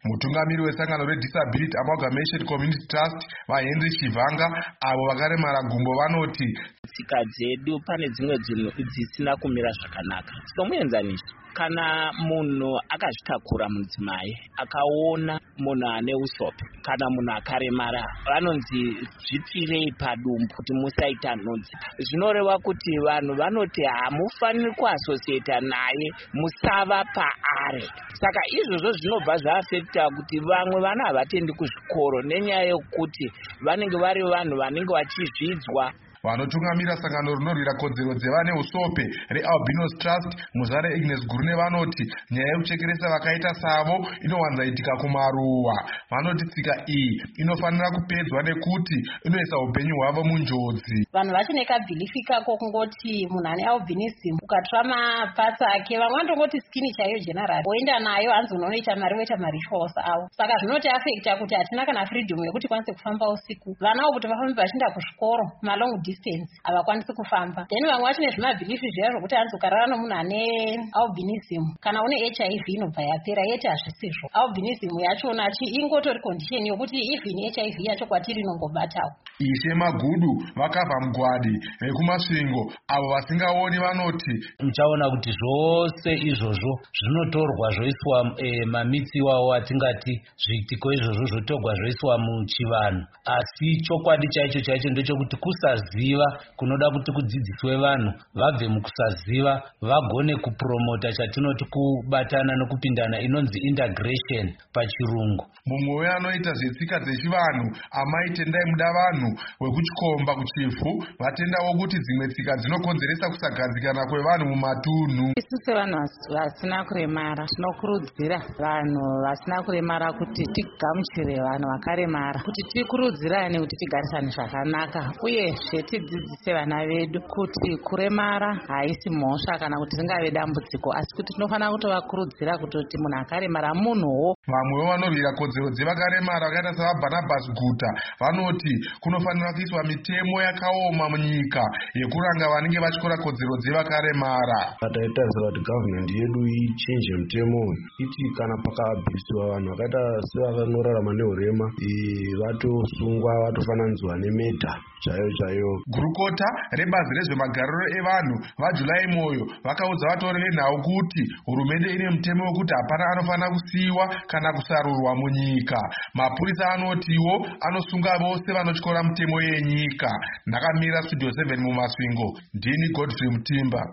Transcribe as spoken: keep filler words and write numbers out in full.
Mutungamiri wesangano reDisability Amalgamation Community Trust vaHenry Chivanga avo vakaremara gumbo vanoti tsika dzedu pane dzimwe dzinhu dzisina kumira zvakanaka. Somuenzaniso, kana munhu akazvitakura mudzimai akaona munhu ane usope kana munhu akaremara, vanonzi zvipfirei padumbu kuti musaita nhunzi. Zvinoreva kuti vanhu vanoti hamufaniri kuasosieta naye, musava paari. Saka izvozvo zvinobva zvaafekta kuti vamwe vana havatendi kuzvikoro nenyaya yekuti vanenge vari vanhu vanenge vachizvidzwa. Vanotungamira sangano rinorwira kodzero dzevane usope reAlbinos Trust Muzare Ignes Gurune vanoti nyaya yekuchekeresa vakaita savo inowanzaitika kumaruwa. Vanoti tsika iyi inofanira kupedzwa nekuti inoisa upenyu hwavo munjodzi. Vanhu vachine kabhilifi kako kungoti munhu ane albinism ukatora mapatsa ake, vamwe vanongoti skini chaiyo general woenda nayo hanzi unoita mari woita marituals avo. Saka zvinoti afekta kuti hatina kana freedom yekuti kwanise kufamba usiku. Vanawo kuti vafambe vachienda kuzvikoro malong havakwanisi kufamba. Then vamwe vachine zvimabhilifi zviya zvokuti hanzi ukarara nomunhu ane albinism kana une H I V inobva yapera, yeti hazvisizvo. Albinism yachona ingotori condition yokuti even H I V yacho kwatiri inongobatawo. Ishe Magudu vakabva mugwadi rekumasvingo avo vasingaoni vanoti muchaona kuti zvose izvozvo zvinotorwa zvoiswa e, mamitsi iwawo atingati zviitiko izvozvo zvotorwa zvoiswa muchivanhu, asi chokwadi chaicho chaicho ndechekuti kusaziva kunoda kuti kudzidziswe vanhu vabve mukusaziva vagone kupromota chatinoti kubatana nokupindana inonzi integration pachirungu. Mumwe weanoita zvetsika dzechivanhu amai tendai muda vanhu wekuchikomba kuchifu vatendawo kuti dzimwe tsika dzinokonzeresa kusagadzikana kwevanhu mumatunhu. Isu sevanhu vasina kuremara tinokurudzira vanhu vasina kuremara kuti tigamuchire vanhu vakaremara, kuti tikurudzirane kuti tigarisane zvakanaka, uye tidzidzise vana vedu kuti kuremara haisi mhosva kana kuti ringave dambudziko, asi kuti tinofanira kutovakurudzira kuti munhu akaremara munhuwo. Vamwe vanorwira kodzero dzevakaremara vakaita savaBarnabas Guta vanoti kunofanira kuiswa mitemo yakaoma munyika yekuranga vanenge vachikora kodzero dzevakaremara. Taitarisira kuti government yedu ichange mitemo iti kana pakabvisiwa vanhu vakaita sevanorarama neurema vatosungwa vatofananidzwa nemedha chaiyo chaiyo. Gurukota rebazi rezvemagariro evanhu vaJulai Moyo vakaudza vatori venhau kuti hurumende ine mutemo wekuti hapana anofanira kusiyiwa kana kusarurwa munyika. Mapurisa anotiwo anosunga vose vanotyora mutemo yenyika. Ndakamira Studio seven mumasvingo, ndini Godfrey Mutimba.